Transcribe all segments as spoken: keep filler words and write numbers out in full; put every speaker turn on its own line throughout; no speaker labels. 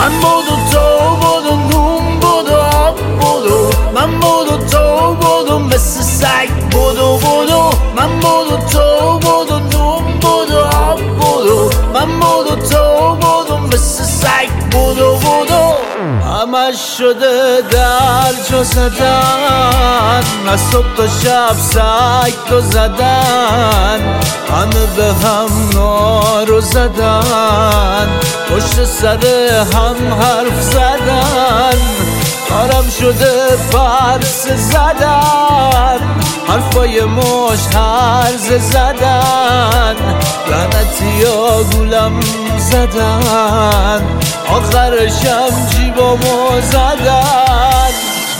من بود و تو بود و نون بود و آب بود و من بود و تو بود و مثل سگ بود و بود و من بود و تو بود و نون بود و آب بود و من بود و تو بود و مثل سگ بود و بود و همش شده در جا زدن از صبح تا شب سگ تو زدن همه به هم نارو زدن پشت سر هم حرف زدن کارم شده پرس زدن حرفای مش هرز زدن لعنتی ها گولم زدن آخرشم جیبامو زدن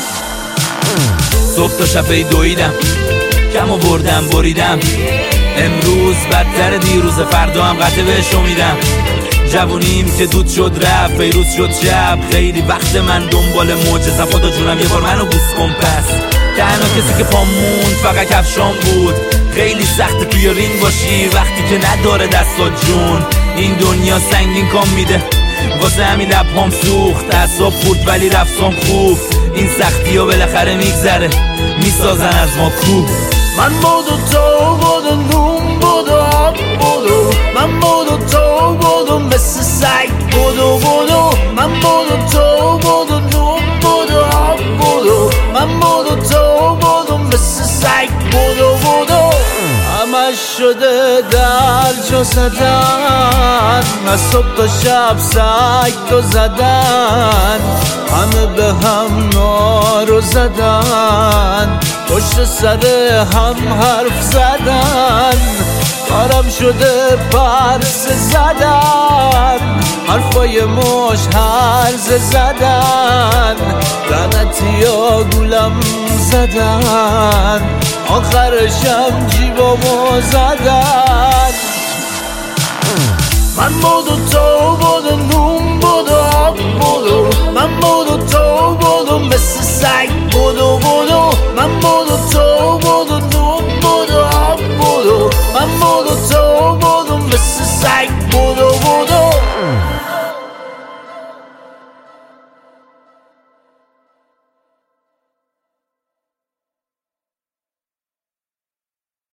صبح تا شب دویدم کم آوردم بریدم امروز بدتر دیروز فردا هم قطع بهش امیدم جوونیم که دود شد رفت فیروز شد شب خیلی وقت من دنبال معجزم خدا جونم یه بار منو بوس کن پس تنها کسی که پامون فقط کفشام بود خیلی سخته توی رینگ باشی وقتی که نداره دستات جون این دنیا سنگین کام میده واسه همین لبهام سوخت اعصاب خورد ولی رفتم خوب این سختی ها بالاخره میگذره میسازن از ما کوه
من بود و تو بود و نون بود و آب بود و من بود و تو بود و مثل سگ بود و بود و من بود و تو بود و نون بود و آب بود و من بود و تو بود و مثل سگ بود و بود و همش شده در جا زدن از صبح تا شب سگ تو زدن همه به هم نارو زدن پشت سر هم حرف زدن کارم شده پرس زدن حرفای مش هرز زدن لعنتی ها گولم زدن آخرشم جیبامو زدن من بود و تو بود و نون بود و آب بود و من بود و تو بود و مثل سگ بود و بود و من بود و تو بود و نون